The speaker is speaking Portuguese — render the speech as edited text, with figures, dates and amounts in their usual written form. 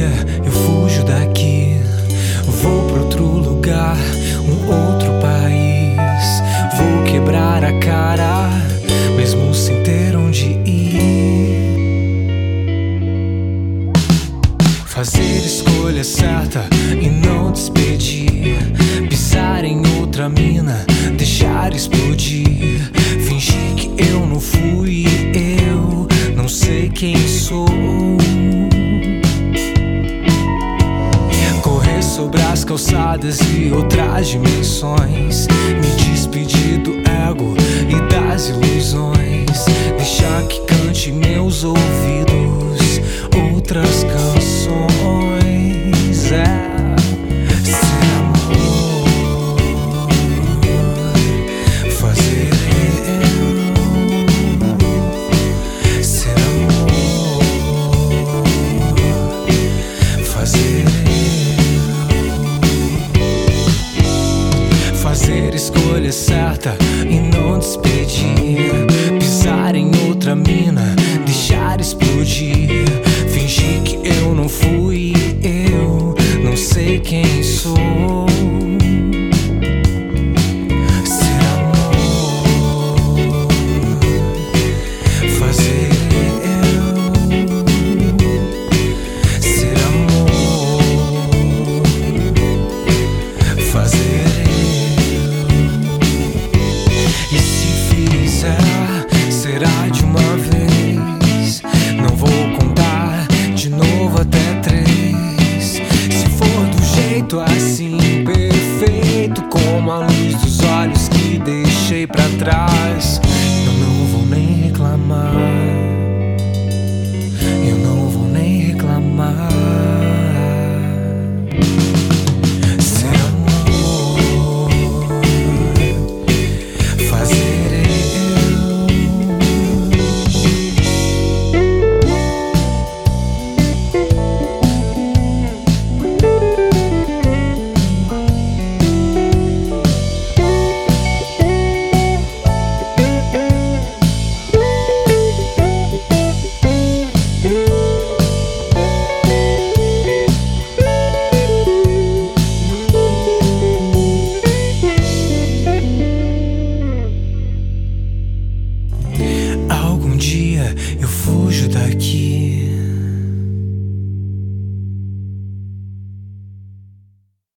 dia eu fujo daqui, vou pra outro lugar, outro país. Vou quebrar a cara, mesmo sem ter onde ir. Fazer escolha certa e não despedir. Pisar em outra mina, deixar explodir. Fingir que eu não fui, eu não sei quem sou. Correr sobre as calçadas e outras dimensões. Me despedir do ego e das ilusões. Deixar que cante meus ouvidos